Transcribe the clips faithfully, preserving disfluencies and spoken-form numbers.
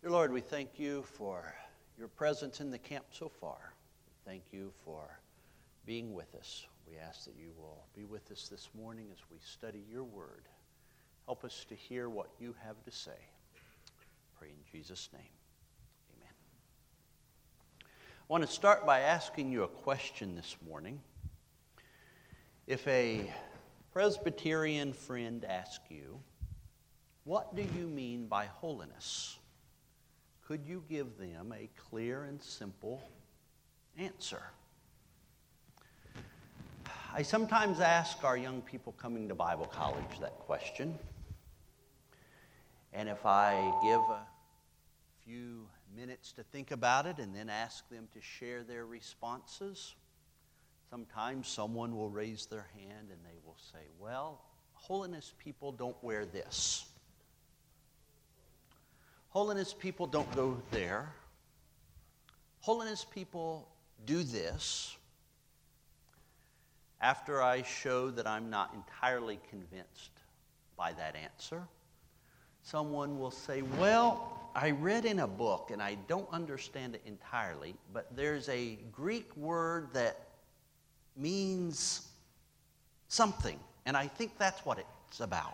Dear Lord, we thank you for your presence in the camp so far. Thank you for being with us. We ask that you will be with us this morning as we study your word. Help us to hear what you have to say. Pray in Jesus' name. Amen. I want to start by asking you a question this morning. If a Presbyterian friend asks you, what do you mean by holiness? Could you give them a clear and simple answer? I sometimes ask our young people coming to Bible college that question. And if I give a few minutes to think about it and then ask them to share their responses, sometimes someone will raise their hand and they will say, well, holiness people don't wear this. Holiness people don't go there. Holiness people do this. After I show that I'm not entirely convinced by that answer, someone will say, well, I read in a book and I don't understand it entirely, but there's a Greek word that means something, and I think that's what it's about.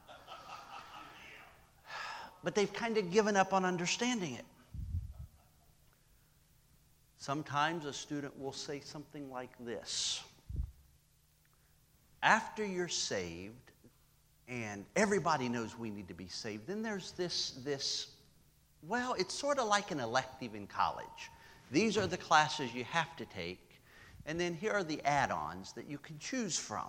But they've kind of given up on understanding it. Sometimes a student will say something like this. After you're saved, and everybody knows we need to be saved, then there's this, this, well, it's sort of like an elective in college. These are the classes you have to take, and then here are the add-ons that you can choose from.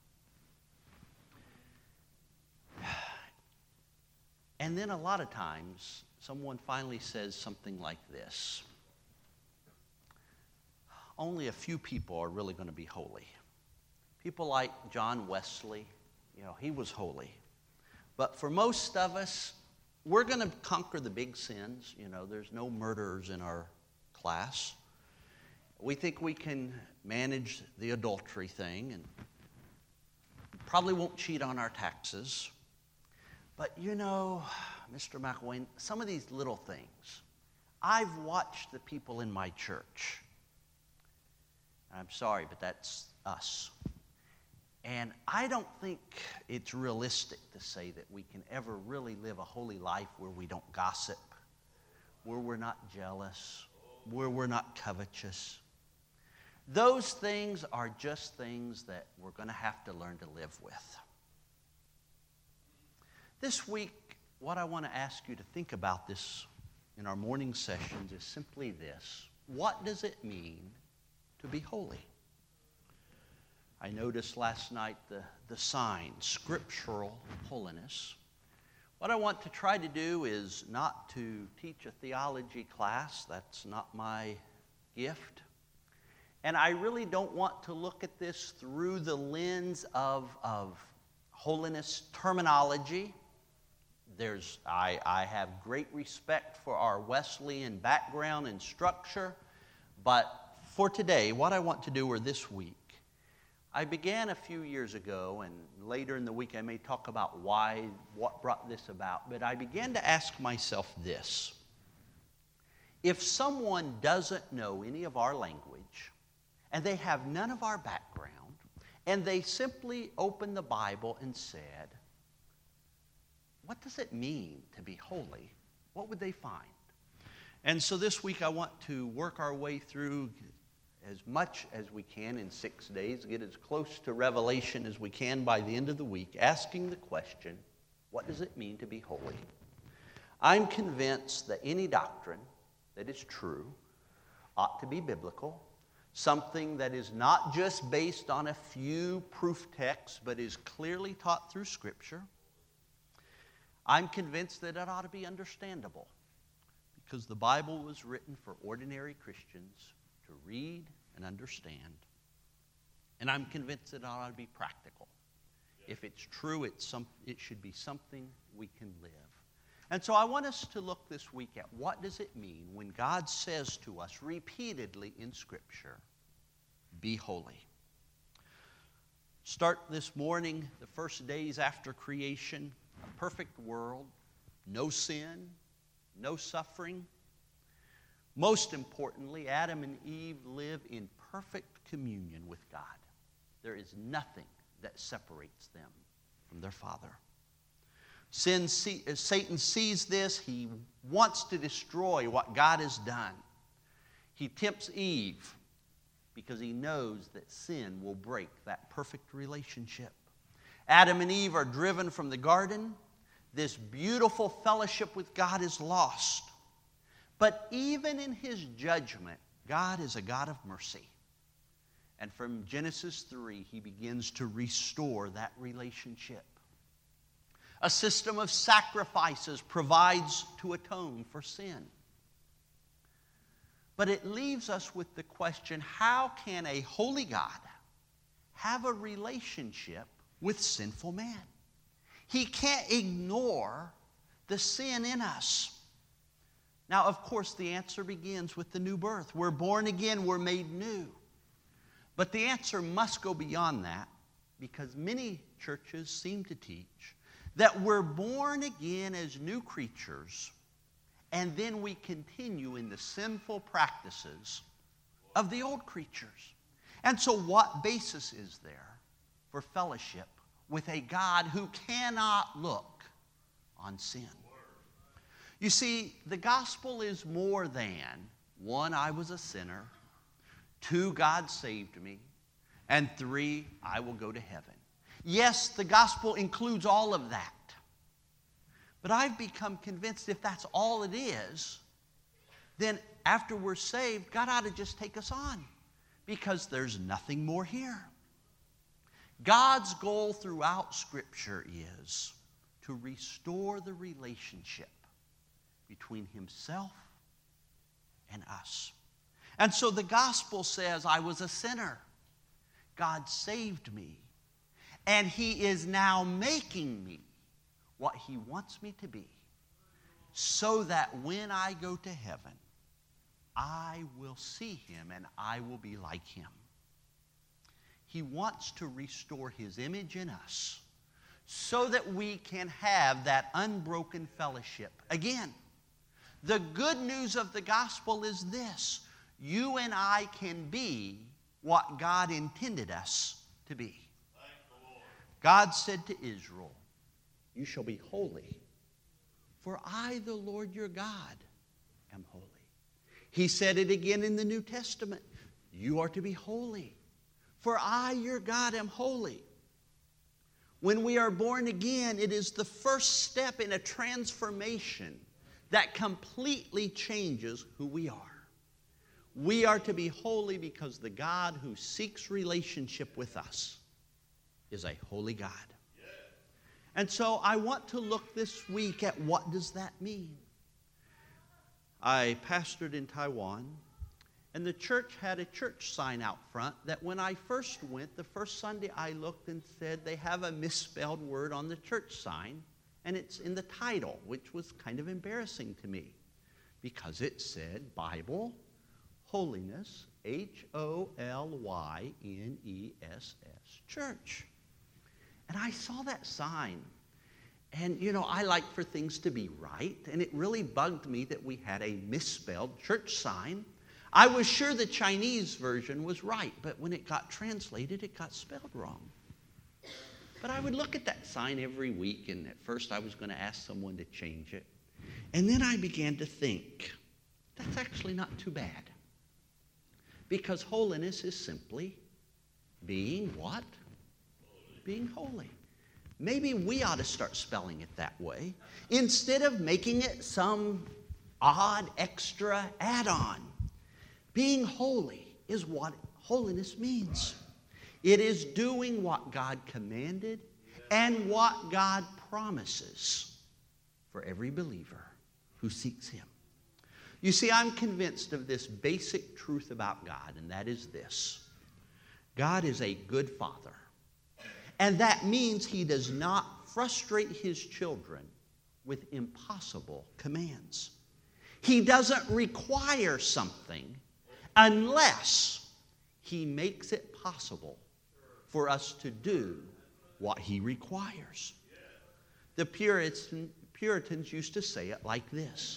And then a lot of times, someone finally says something like this. Only a few people are really going to be holy. People like John Wesley, you know, he was holy. But for most of us, we're going to conquer the big sins. You know, there's no murderers in our class. We think we can manage the adultery thing and probably won't cheat on our taxes. But you know, Mister McElwain, some of these little things, I've watched the people in my church. I'm sorry, but that's us. And I don't think it's realistic to say that we can ever really live a holy life where we don't gossip, where we're not jealous, where we're not covetous. Those things are just things that we're going to have to learn to live with. This week, what I want to ask you to think about this in our morning sessions is simply this. What does it mean to be holy? I noticed last night the, the sign, Scriptural Holiness. What I want to try to do is not to teach a theology class. That's not my gift. And I really don't want to look at this through the lens of, of holiness terminology. There's, I, I have great respect for our Wesleyan background and structure, but for today, what I want to do, or this week, I began a few years ago, and later in the week I may talk about why, what brought this about, but I began to ask myself this. If someone doesn't know any of our language, and they have none of our background, and they simply opened the Bible and said, what does it mean to be holy? What would they find? And so this week I want to work our way through as much as we can in six days, get as close to Revelation as we can by the end of the week, asking the question, what does it mean to be holy? I'm convinced that any doctrine that is true ought to be biblical, something that is not just based on a few proof texts, but is clearly taught through Scripture. I'm convinced that it ought to be understandable because the Bible was written for ordinary Christians to read and understand. And I'm convinced that it ought to be practical. If it's true, it's some, it should be something we can live. And so I want us to look this week at what does it mean when God says to us repeatedly in Scripture, be holy. Start this morning, the first days after creation, a perfect world, no sin, no suffering. Most importantly, Adam and Eve live in perfect communion with God. There is nothing that separates them from their Father. Sin, Satan sees this. He wants to destroy what God has done. He tempts Eve because he knows that sin will break that perfect relationship. Adam and Eve are driven from the garden. This beautiful fellowship with God is lost. But even in His judgment, God is a God of mercy. And from Genesis three, He begins to restore that relationship. A system of sacrifices provides to atone for sin. But it leaves us with the question, how can a holy God have a relationship with sinful man? He can't ignore the sin in us. Now, of course, the answer begins with the new birth. We're born again, we're made new. But the answer must go beyond that, because many churches seem to teach that we're born again as new creatures, and then we continue in the sinful practices of the old creatures. And so what basis is there for fellowship with a God who cannot look on sin? You see, the gospel is more than, one, I was a sinner, two, God saved me, and three, I will go to heaven. Yes, the gospel includes all of that. But I've become convinced if that's all it is, then after we're saved, God ought to just take us on, because there's nothing more here. God's goal throughout Scripture is to restore the relationship between Himself and us. And so the gospel says, I was a sinner. God saved me. And He is now making me what He wants me to be, so that when I go to heaven, I will see Him and I will be like Him. He wants to restore His image in us so that we can have that unbroken fellowship again. The good news of the gospel is this: you and I can be what God intended us to be. God said to Israel, you shall be holy, for I, the Lord your God, am holy. He said it again in the New Testament. You are to be holy, for I, your God, am holy. When we are born again, it is the first step in a transformation that completely changes who we are. We are to be holy because the God who seeks relationship with us is a holy God. And so I want to look this week at what does that mean. I pastored in Taiwan, and the church had a church sign out front that when I first went, the first Sunday I looked and said, they have a misspelled word on the church sign, and it's in the title, which was kind of embarrassing to me, because it said Bible, Holiness, H O L Y N E S S, Church. And I saw that sign, and you know, I like for things to be right, and it really bugged me that we had a misspelled church sign. I was sure the Chinese version was right, but when it got translated, it got spelled wrong. But I would look at that sign every week, and at first I was going to ask someone to change it. And then I began to think, that's actually not too bad. Because holiness is simply being what? Being holy. Maybe we ought to start spelling it that way instead of making it some odd extra add-on. Being holy is what holiness means. It is doing what God commanded and what God promises for every believer who seeks Him. You see, I'm convinced of this basic truth about God, and that is this: God is a good Father. And that means He does not frustrate His children with impossible commands. He doesn't require something unless He makes it possible for us to do what He requires. The Puritan, Puritans used to say it like this: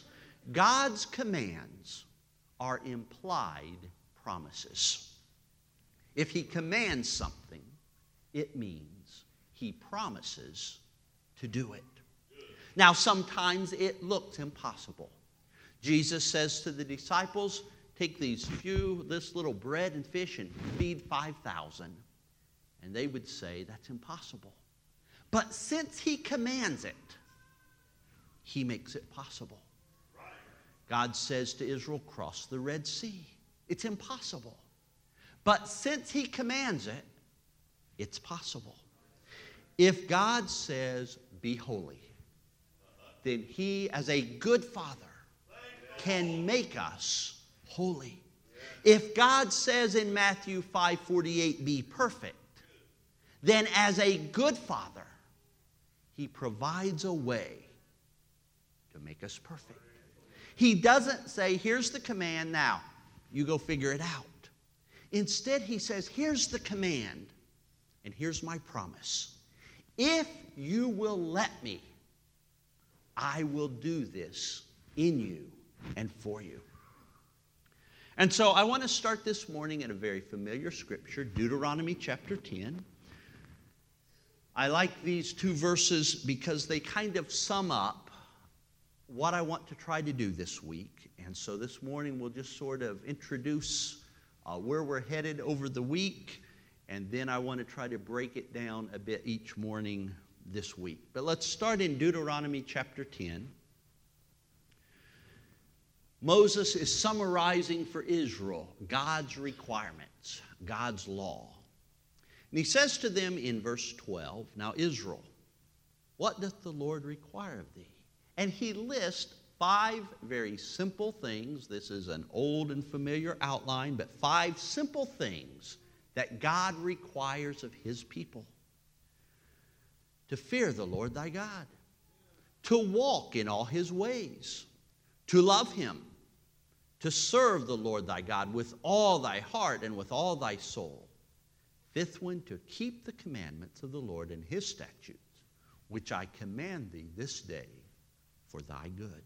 God's commands are implied promises. If he commands something, it means he promises to do it. Now, sometimes it looks impossible. Jesus says to the disciples, take these few, this little bread and fish and feed five thousand. And they would say, that's impossible. But since he commands it, he makes it possible. God says to Israel, cross the Red Sea. It's impossible. But since he commands it, it's possible. If God says, be holy, then he, as a good father, can make us holy. If God says in Matthew five forty-eight, be perfect, then as a good father, he provides a way to make us perfect. He doesn't say, here's the command, now you go figure it out. Instead, he says, here's the command, and here's my promise. If you will let me, I will do this in you and for you. And so I want to start this morning in a very familiar scripture, Deuteronomy chapter ten. I like these two verses because they kind of sum up what I want to try to do this week. And so this morning we'll just sort of introduce uh, where we're headed over the week, and then I want to try to break it down a bit each morning this week. But let's start in Deuteronomy chapter ten. Moses is summarizing for Israel God's requirements, God's law. And he says to them in verse twelve, now Israel, what doth the Lord require of thee? And he lists five very simple things. This is an old and familiar outline, but five simple things that God requires of his people. To fear the Lord thy God, to walk in all his ways, to love him, to serve the Lord thy God with all thy heart and with all thy soul. Fifth one, to keep the commandments of the Lord and his statutes, which I command thee this day for thy good.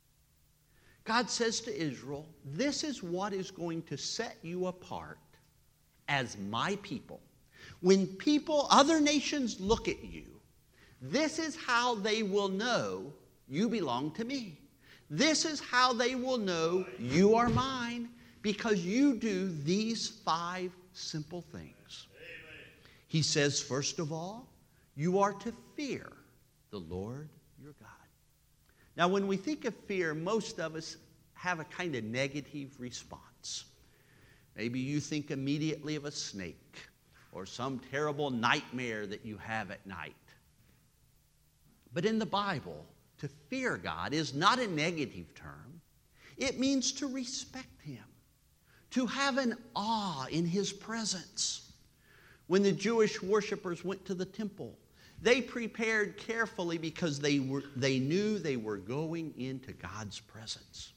God says to Israel, this is what is going to set you apart as my people. When people, other nations look at you, this is how they will know you belong to me. This is how they will know you are mine, because you do these five simple things. He says, first of all, you are to fear the Lord your God. Now, when we think of fear, most of us have a kind of negative response. Maybe you think immediately of a snake or some terrible nightmare that you have at night. But in the Bible, to fear God is not a negative term. It means to respect him, to have an awe in his presence. When the Jewish worshipers went to the temple, they prepared carefully because they were, they knew they were going into God's presence.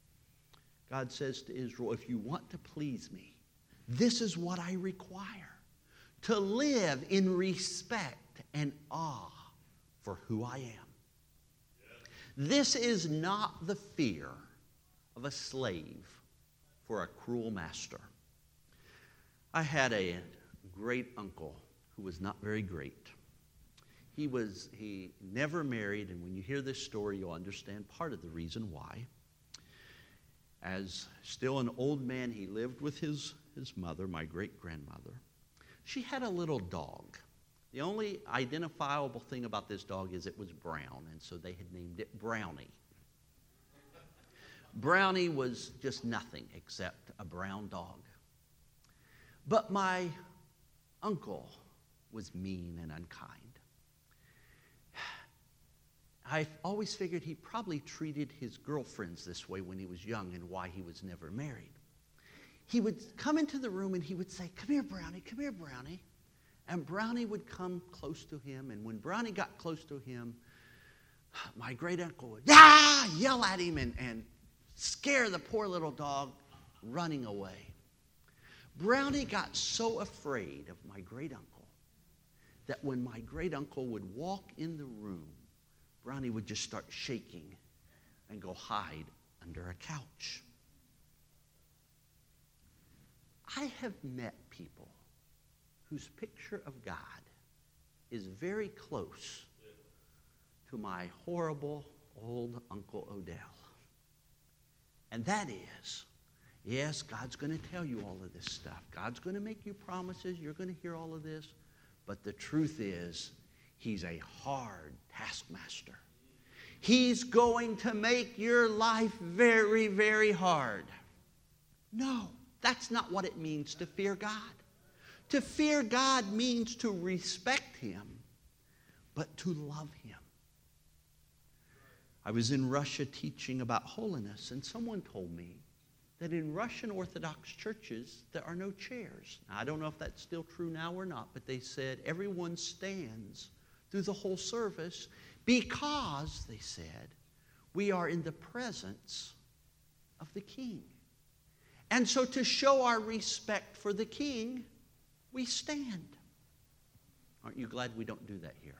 God says to Israel, if you want to please me, this is what I require. To live in respect and awe for who I am. This is not the fear of a slave for a cruel master. I had a great uncle who was not very great. He was, he never married, and when you hear this story, you'll understand part of the reason why. As still an old man, he lived with his, his mother, my great-grandmother. She had a little dog. The only identifiable thing about this dog is it was brown, and so they had named it Brownie. Brownie was just nothing except a brown dog. But my uncle was mean and unkind. I always figured he probably treated his girlfriends this way when he was young and why he was never married. He would come into the room and he would say, come here, Brownie, come here, Brownie. And Brownie would come close to him, and when Brownie got close to him, my great uncle would yeah, yell at him and, and scare the poor little dog running away. Brownie got so afraid of my great uncle that when my great uncle would walk in the room, Brownie would just start shaking and go hide under a couch. I have met people whose picture of God is very close to my horrible old Uncle Odell. And that is, yes, God's going to tell you all of this stuff. God's going to make you promises. You're going to hear all of this. But the truth is, He's a hard taskmaster. He's going to make your life very, very hard. No, that's not what it means to fear God. To fear God means to respect Him, but to love Him. I was in Russia teaching about holiness, and someone told me that in Russian Orthodox churches, there are no chairs. Now, I don't know if that's still true now or not, but they said everyone stands through the whole service because, they said, we are in the presence of the King. And so to show our respect for the King, we stand. Aren't you glad we don't do that here?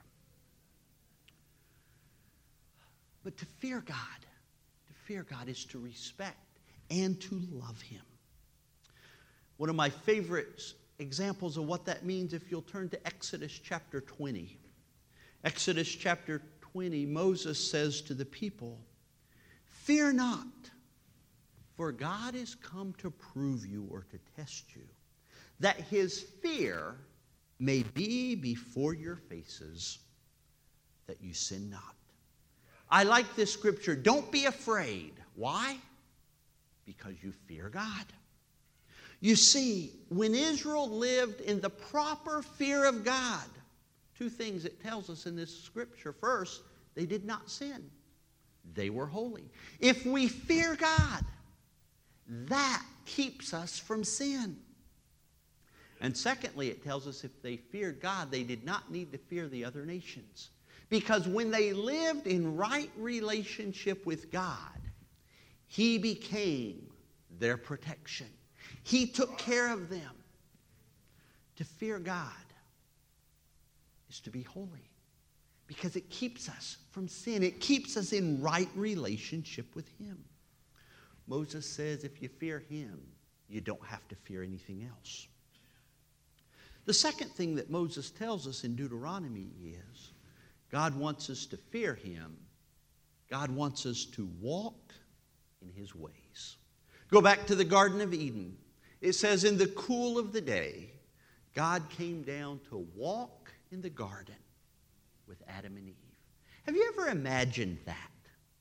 But to fear God, to fear God is to respect and to love Him. One of my favorite examples of what that means, if you'll turn to Exodus chapter twenty. Exodus chapter twenty, Moses says to the people, "Fear not, for God is come to prove you," or to test you, "that His fear may be before your faces, that you sin not." I like this scripture. Don't be afraid. Why? Because you fear God. You see, when Israel lived in the proper fear of God, two things it tells us in this scripture. First, they did not sin. They were holy. If we fear God, that keeps us from sin. And secondly, it tells us if they feared God, they did not need to fear the other nations. Because when they lived in right relationship with God, He became their protection. He took care of them. To fear God is to be holy, because it keeps us from sin. It keeps us in right relationship with Him. Moses says if you fear Him, you don't have to fear anything else. The second thing that Moses tells us in Deuteronomy is God wants us to fear Him. God wants us to walk in His ways. Go back to the Garden of Eden. It says in the cool of the day, God came down to walk in the garden with Adam and Eve. Have you ever imagined that?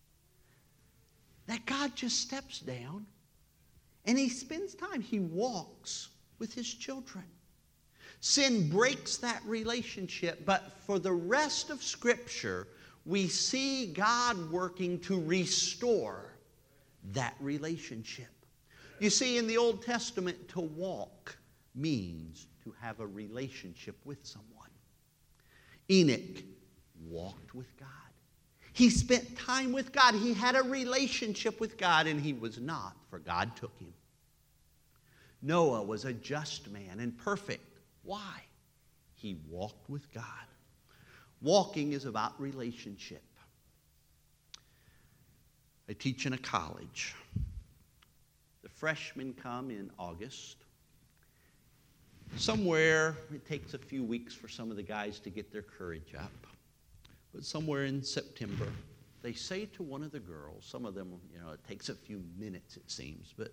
That God just steps down and He spends time. He walks with His children. Sin breaks that relationship, but for the rest of Scripture, we see God working to restore that relationship. You see, in the Old Testament, to walk means to have a relationship with someone. Enoch walked with God. He spent time with God. He had a relationship with God, and he was not, for God took him. Noah was a just man and perfect. Why? He walked with God. Walking is about relationship. I teach in a college. The freshmen come in August. Somewhere, it takes a few weeks for some of the guys to get their courage up. But somewhere in September, they say to one of the girls, some of them, you know, it takes a few minutes, it seems, but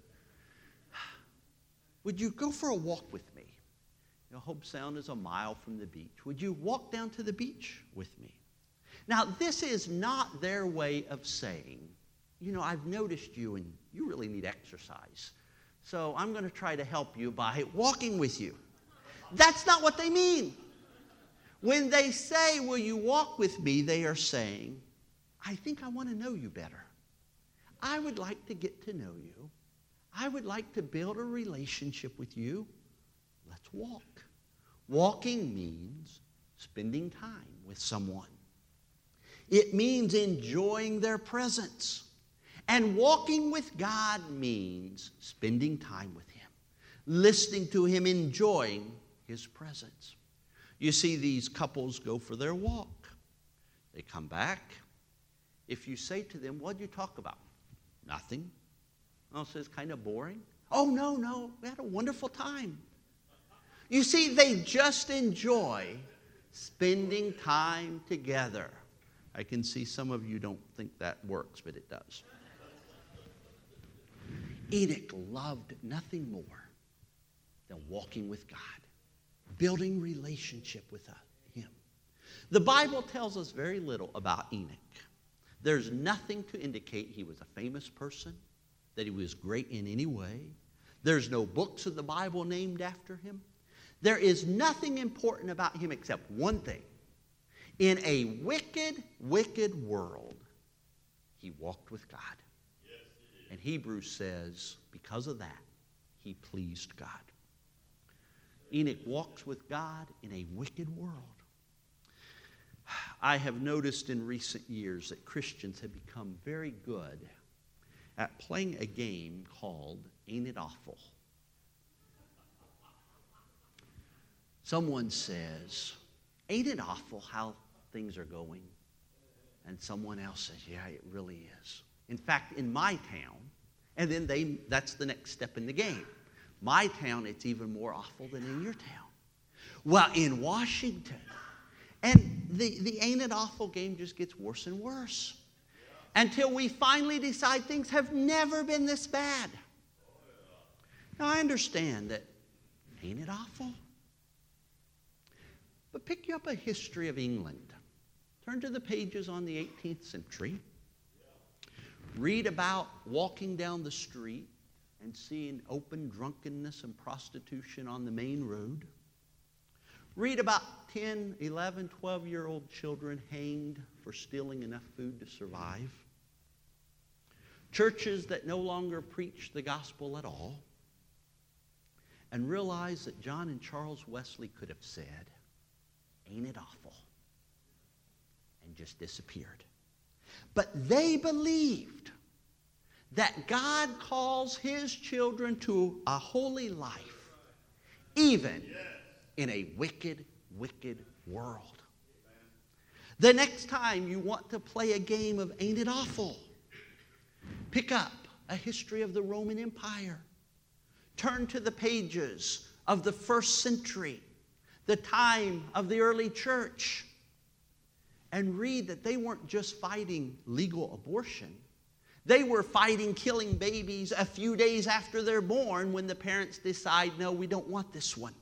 would you go for a walk with me? You know, Hobe Sound is a mile from the beach. Would you walk down to the beach with me? Now, this is not their way of saying, you know, I've noticed you and you really need exercise. So I'm going to try to help you by walking with you. That's not what they mean. When they say, will you walk with me, they are saying, I think I want to know you better. I would like to get to know you. I would like to build a relationship with you. Let's walk. Walking means spending time with someone. It means enjoying their presence. And walking with God means spending time with Him, listening to Him, enjoying His presence. You see, these couples go for their walk. They come back. If you say to them, what did you talk about? Nothing. Nothing. Oh, so it's kind of boring? Oh, no, no, we had a wonderful time. You see, they just enjoy spending time together. I can see some of you don't think that works, but it does. Enoch loved nothing more than walking with God, building relationship with Him. The Bible tells us very little about Enoch. There's nothing to indicate he was a famous person, that he was great in any way. There's no books of the Bible named after him. There is nothing important about him except one thing. In a wicked, wicked world, he walked with God. Yes, and Hebrews says, because of that, he pleased God. Enoch walks with God in a wicked world. I have noticed in recent years that Christians have become very good at playing a game called Ain't It Awful? Someone says, ain't it awful how things are going? And someone else says, yeah, it really is. In fact, in my town, and then they that's the next step in the game. My town, it's even more awful than in your town. Well, in Washington, and the, the ain't it awful game just gets worse and worse. Until we finally decide things have never been this bad. Now, I understand that, ain't it awful? But pick you up a history of England. Turn to the pages on the eighteenth century. Read about walking down the street and seeing open drunkenness and prostitution on the main road. Read about ten, eleven, twelve-year-old children hanged for stealing enough food to survive. Churches that no longer preach the gospel at all. And realize that John and Charles Wesley could have said, ain't it awful? And just disappeared. But they believed that God calls His children to a holy life, even in a wicked, wicked world. The next time you want to play a game of Ain't It Awful, pick up a history of the Roman Empire. Turn to the pages of the first century, the time of the early church, and read that they weren't just fighting legal abortion. They were fighting killing babies a few days after they're born when the parents decide, no, we don't want this one.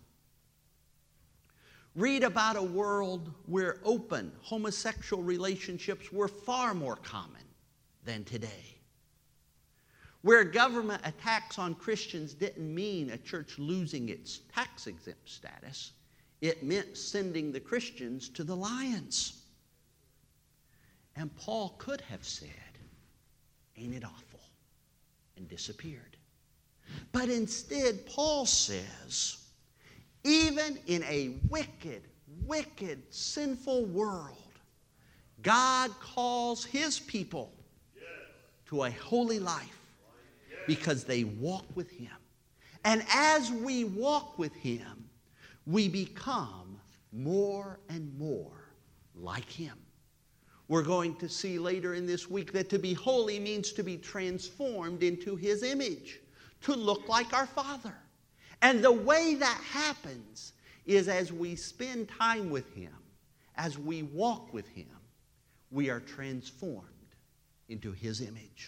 Read about a world where open homosexual relationships were far more common than today. Where government attacks on Christians didn't mean a church losing its tax-exempt status. It meant sending the Christians to the lions. And Paul could have said, ain't it awful? And disappeared. But instead, Paul says, even in a wicked, wicked, sinful world, God calls His people to a holy life because they walk with Him. And as we walk with Him, we become more and more like Him. We're going to see later in this week that to be holy means to be transformed into His image, to look like our Father. And the way that happens is as we spend time with Him, as we walk with Him, we are transformed into His image.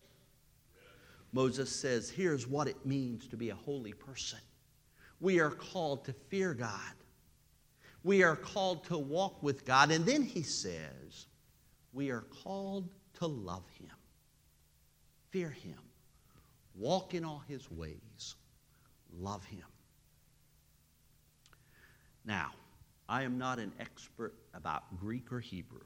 Moses says, here's what it means to be a holy person. We are called to fear God. We are called to walk with God. And then he says, we are called to love Him, fear Him, walk in all His ways, love Him. Now, I am not an expert about Greek or Hebrew.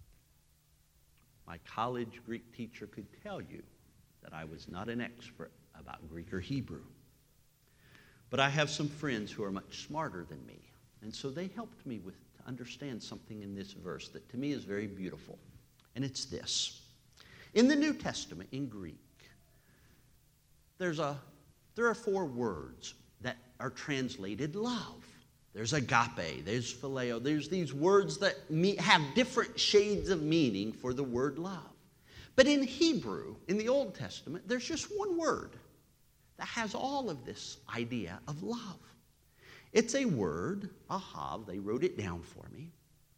My college Greek teacher could tell you that I was not an expert about Greek or Hebrew. But I have some friends who are much smarter than me, and so they helped me with to understand something in this verse that to me is very beautiful. And it's this. In the New Testament, in Greek, there's a, there are four words that are translated love. There's agape, there's phileo, there's these words that me, have different shades of meaning for the word love. But in Hebrew, in the Old Testament, there's just one word that has all of this idea of love. It's a word, ahav, they wrote it down for me,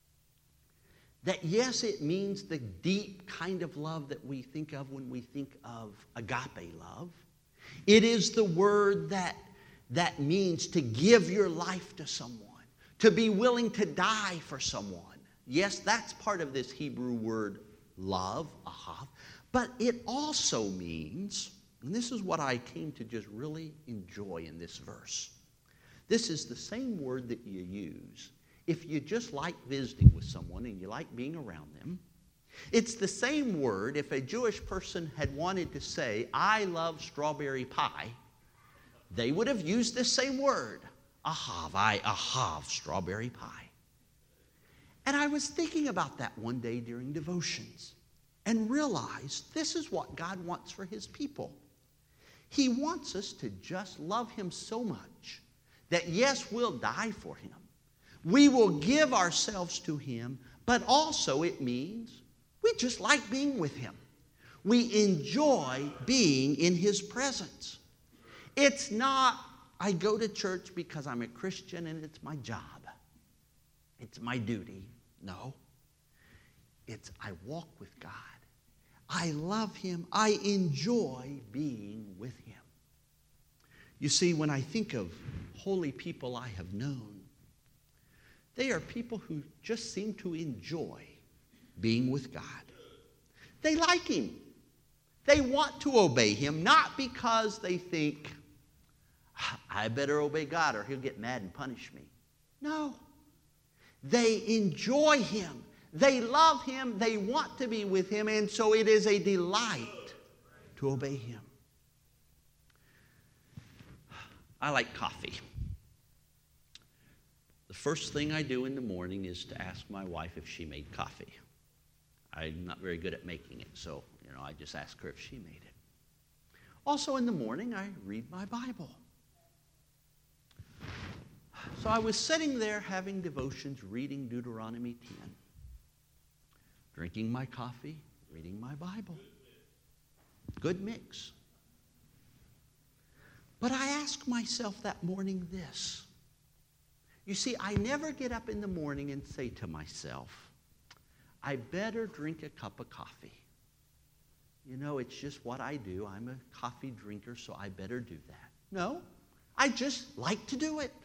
that yes, it means the deep kind of love that we think of when we think of agape love. It is the word that, that means to give your life to someone, to be willing to die for someone. Yes, that's part of this Hebrew word love, ahav. But it also means, and this is what I came to just really enjoy in this verse. This is the same word that you use if you just like visiting with someone and you like being around them. It's the same word if a Jewish person had wanted to say, I love strawberry pie. They would have used this same word, ahav, I ahav strawberry pie. And I was thinking about that one day during devotions and realized this is what God wants for His people. He wants us to just love Him so much that yes, we'll die for Him. We will give ourselves to Him, but also it means we just like being with Him. We enjoy being in His presence. It's not, I go to church because I'm a Christian and it's my job. It's my duty. No. It's I walk with God. I love Him. I enjoy being with Him. You see, when I think of holy people I have known, they are people who just seem to enjoy being with God. They like Him. They want to obey Him, not because they think, I better obey God or He'll get mad and punish me. No. They enjoy Him. They love Him. They want to be with Him. And so it is a delight to obey Him. I like coffee. The first thing I do in the morning is to ask my wife if she made coffee. I'm not very good at making it, so you know, I just ask her if she made it. Also in the morning, I read my Bible. So I was sitting there having devotions, reading Deuteronomy ten, drinking my coffee, reading my Bible. Good mix. But I asked myself that morning this. You see, I never get up in the morning and say to myself, I better drink a cup of coffee. You know, it's just what I do. I'm a coffee drinker, so I better do that. No, I just like to do it.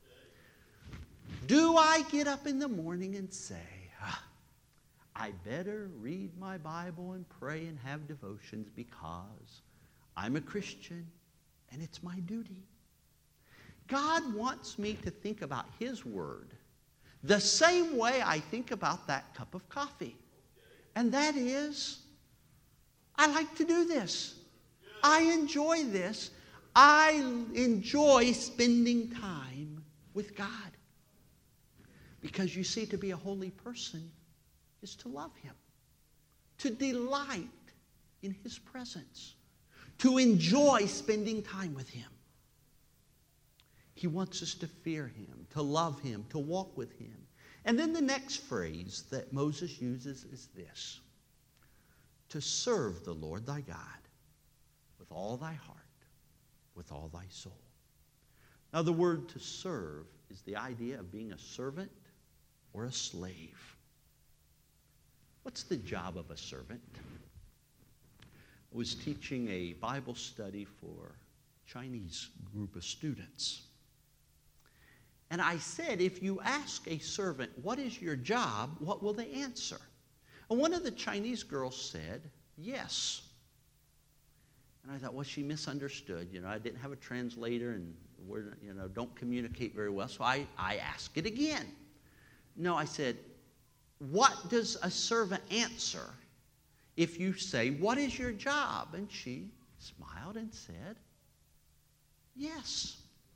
Do I get up in the morning and say, ah, I better read my Bible and pray and have devotions because I'm a Christian and it's my duty? God wants me to think about His Word the same way I think about that cup of coffee. And that is, I like to do this. I enjoy this. I enjoy spending time with God. Because you see, to be a holy person is to love Him, to delight in His presence, to enjoy spending time with Him. He wants us to fear Him, to love Him, to walk with Him. And then the next phrase that Moses uses is this: to serve the Lord thy God with all thy heart, with all thy soul. Now the word to serve is the idea of being a servant or a slave. What's the job of a servant? I was teaching a Bible study for a Chinese group of students. And I said, if you ask a servant, what is your job, what will they answer? And one of the Chinese girls said, yes. And I thought, well, she misunderstood. You know, I didn't have a translator and we're, you know, don't communicate very well. So I, I asked it again. No, I said, what does a servant answer if you say, what is your job? And she smiled and said, yes.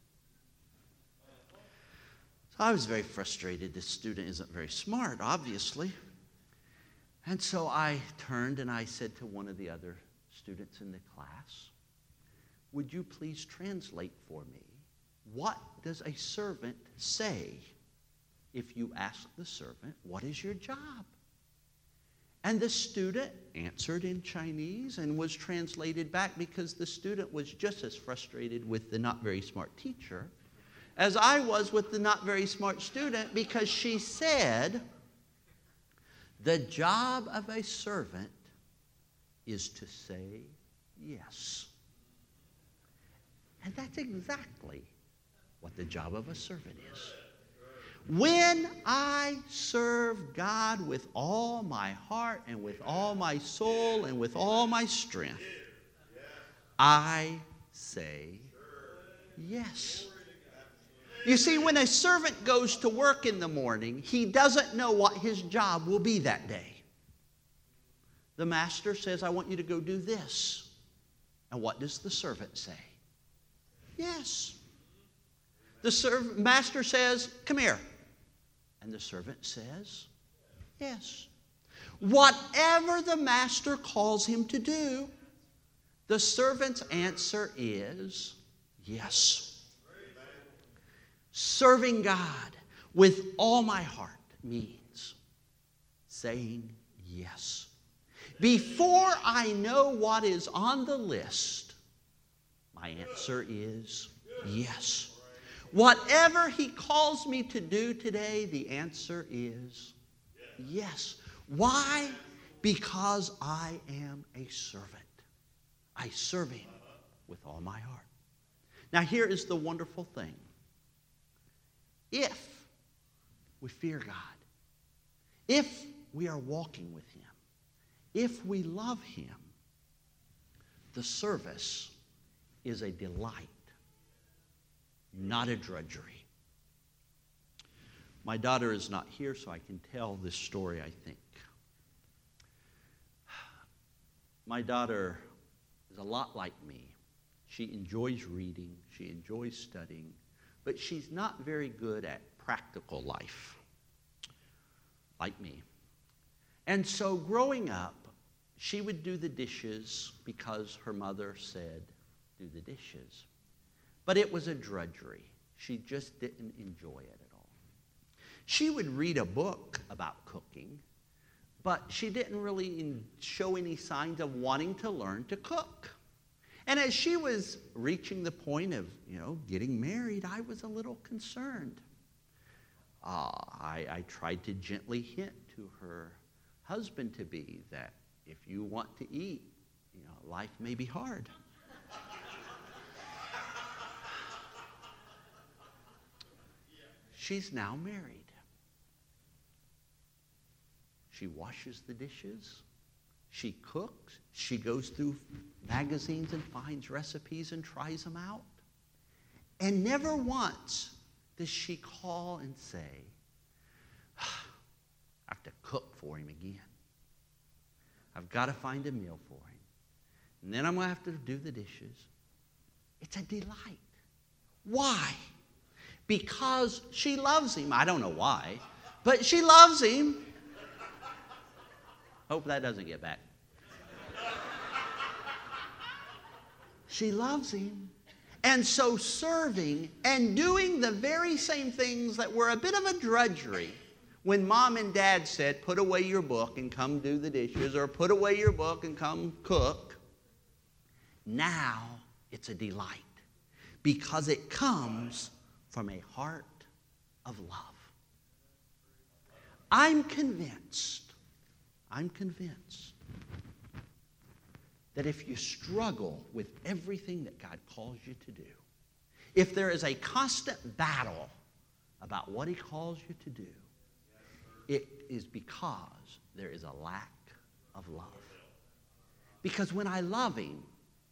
So I was very frustrated. This student isn't very smart, obviously. And so I turned and I said to one of the other students in the class, would you please translate for me? What does a servant say if you ask the servant, what is your job? And the student answered in Chinese and was translated back because the student was just as frustrated with the not very smart teacher as I was with the not very smart student, because she said, the job of a servant is to say yes. And that's exactly what the job of a servant is. When I serve God with all my heart and with all my soul and with all my strength, I say yes. You see, when a servant goes to work in the morning, he doesn't know what his job will be that day. The master says, I want you to go do this. And what does the servant say? Yes. The serv- master says, come here. And the servant says, yes. Whatever the master calls him to do, the servant's answer is yes. Serving God with all my heart means saying yes. Before I know what is on the list, my answer is yes. Whatever he calls me to do today, the answer is yes. Why? Because I am a servant. I serve him with all my heart. Now here is the wonderful thing. If we fear God, if we are walking with him, if we love him, the service is a delight, not a drudgery. My daughter is not here, so I can tell this story, I think. My daughter is a lot like me. She enjoys reading, she enjoys studying, but she's not very good at practical life, like me. And so growing up, she would do the dishes because her mother said, do the dishes. But it was a drudgery. She just didn't enjoy it at all. She would read a book about cooking, but she didn't really show any signs of wanting to learn to cook. And as she was reaching the point of, you know, getting married, I was a little concerned. Uh, I, I tried to gently hint to her husband-to-be that if you want to eat, you know, life may be hard. She's now married. She washes the dishes. She cooks. She goes through magazines and finds recipes and tries them out. And never once does she call and say, I have to cook for him again. I've got to find a meal for him. And then I'm going to have to do the dishes. It's a delight. Why? Because she loves him. I don't know why, but she loves him. Hope that doesn't get back. She loves him. And so serving and doing the very same things that were a bit of a drudgery when mom and dad said, put away your book and come do the dishes, or put away your book and come cook, now it's a delight because it comes from a heart of love. I'm convinced, I'm convinced that if you struggle with everything that God calls you to do, if there is a constant battle about what he calls you to do, it is because there is a lack of love. Because when I love him,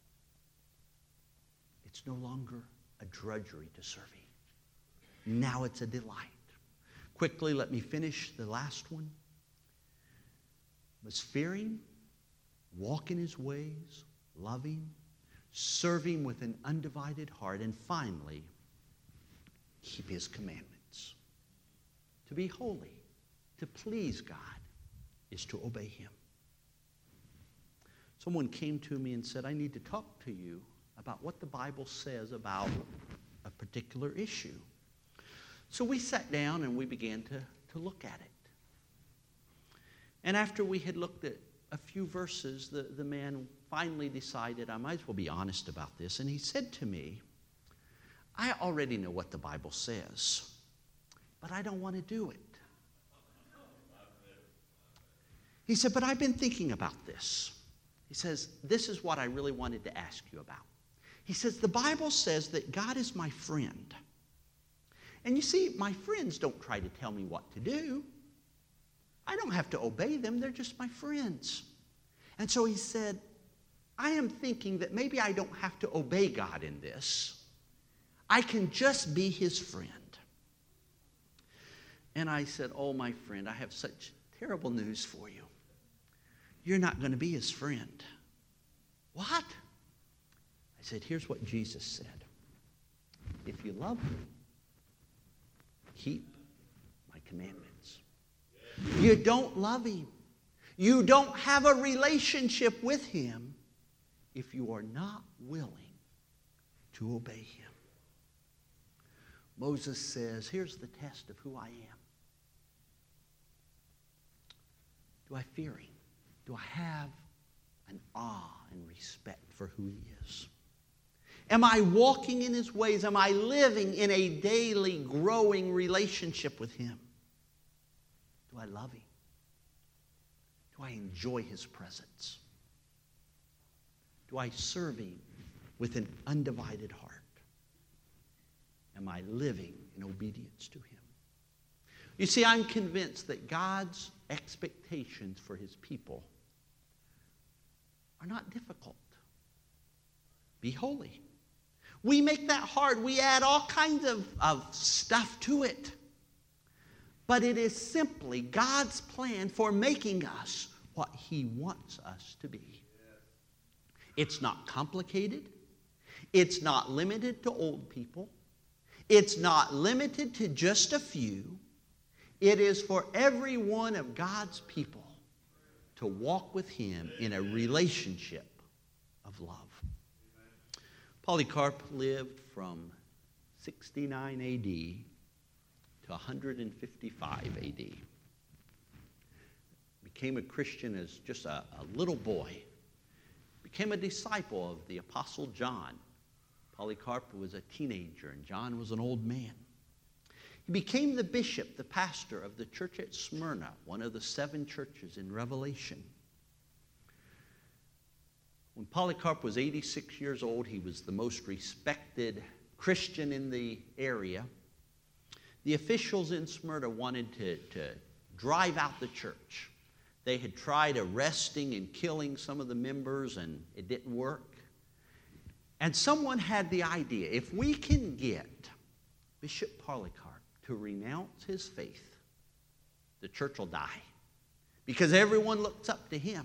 it's no longer a drudgery to serve him. Now it's a delight. Quickly, let me finish the last one. Was fearing, walk in his ways, love him, serve him with an undivided heart, and finally, keep his commandments. To be holy, to please God, is to obey him. Someone came to me and said, I need to talk to you about what the Bible says about a particular issue. So we sat down and we began to, to look at it. And after we had looked at a few verses, the, the man finally decided, I might as well be honest about this. And he said to me, I already know what the Bible says, but I don't want to do it. He said, but I've been thinking about this. He says, this is what I really wanted to ask you about. He says, the Bible says that God is my friend. And you see, my friends don't try to tell me what to do. I don't have to obey them. They're just my friends. And so he said, I am thinking that maybe I don't have to obey God in this. I can just be his friend. And I said, oh, my friend, I have such terrible news for you. You're not going to be his friend. What? I said, here's what Jesus said. If you love me, keep my commandments. You don't love him. You don't have a relationship with him if you are not willing to obey him. Moses says, here's the test of who I am. Do I fear him? Do I have an awe and respect for who he is? Am I walking in his ways? Am I living in a daily growing relationship with him? Do I love him? Do I enjoy his presence? Do I serve him with an undivided heart? Am I living in obedience to him? You see, I'm convinced that God's expectations for his people are not difficult. Be holy. We make that hard. We add all kinds of, of stuff to it. But it is simply God's plan for making us what he wants us to be. It's not complicated. It's not limited to old people. It's not limited to just a few. It is for every one of God's people to walk with him in a relationship of love. Polycarp lived from sixty-nine A D to one hundred fifty-five A D. Became a Christian as just a, a little boy. Became a disciple of the Apostle John. Polycarp was a teenager and John was an old man. He became the bishop, the pastor of the church at Smyrna, one of the seven churches in Revelation. When Polycarp was eighty-six years old, he was the most respected Christian in the area. The officials in Smyrna wanted to, to drive out the church. They had tried arresting and killing some of the members, and it didn't work. And someone had the idea, if we can get Bishop Polycarp to renounce his faith, the church will die. Because everyone looks up to him.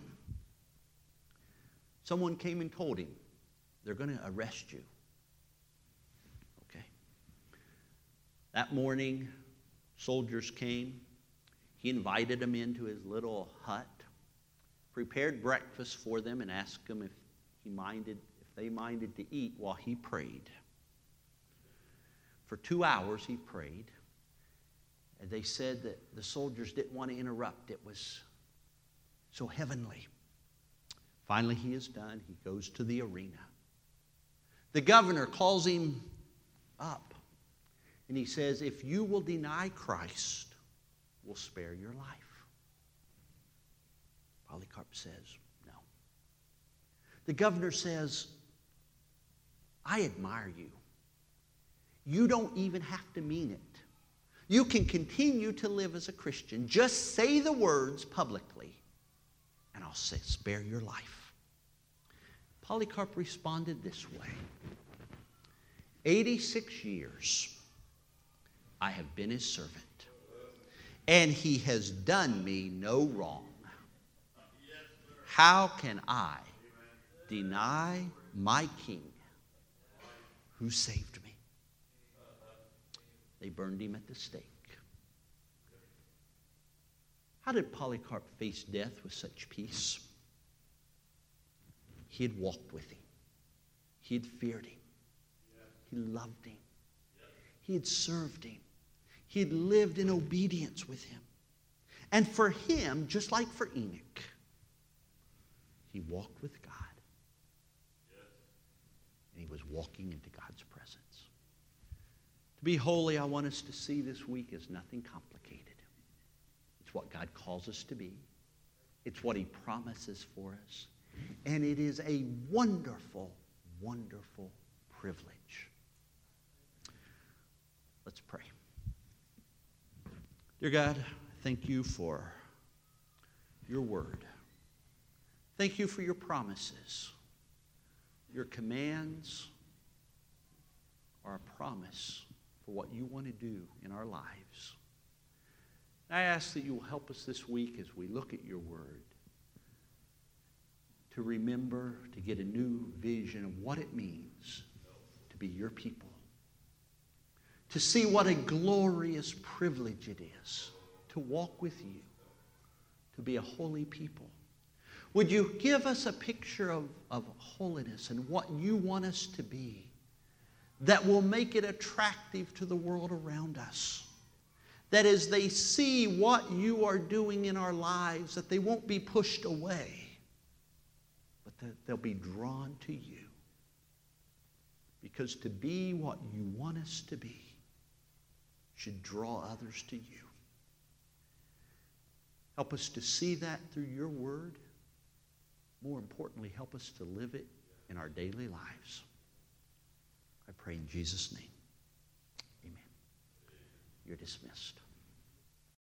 Someone came and told him, they're going to arrest you. Okay. That morning, soldiers came. He invited them into his little hut, prepared breakfast for them, and asked them if he minded, if they minded to eat while he prayed. For two hours he prayed. And they said that the soldiers didn't want to interrupt. It was so heavenly. Finally, he is done. He goes to the arena. The governor calls him up. And he says, if you will deny Christ, we'll spare your life. Polycarp says, no. The governor says, I admire you. You don't even have to mean it. You can continue to live as a Christian. Just say the words publicly, and I'll say, spare your life. Polycarp responded this way. eighty-six years I have been his servant, and he has done me no wrong. How can I deny my king who saved me? They burned him at the stake. How did Polycarp face death with such peace? He had walked with him. He had feared him. He loved him. He had served him. He had lived in obedience with him. And for him, just like for Enoch, he walked with God. And he was walking into God's presence. To be holy, I want us to see this week as nothing complicated. It's what God calls us to be. It's what he promises for us. And it is a wonderful, wonderful privilege. Let's pray. Dear God, thank you for your word. Thank you for your promises. Your commands are a promise for what you want to do in our lives. I ask that you will help us this week as we look at your word to remember, to get a new vision of what it means to be your people. To see what a glorious privilege it is to walk with you, to be a holy people. Would you give us a picture of, of holiness and what you want us to be that will make it attractive to the world around us? That as they see what you are doing in our lives, that they won't be pushed away, but that they'll be drawn to you. Because to be what you want us to be should draw others to you. Help us to see that through your word. More importantly, help us to live it in our daily lives. I pray in Jesus' name. Amen. You're dismissed.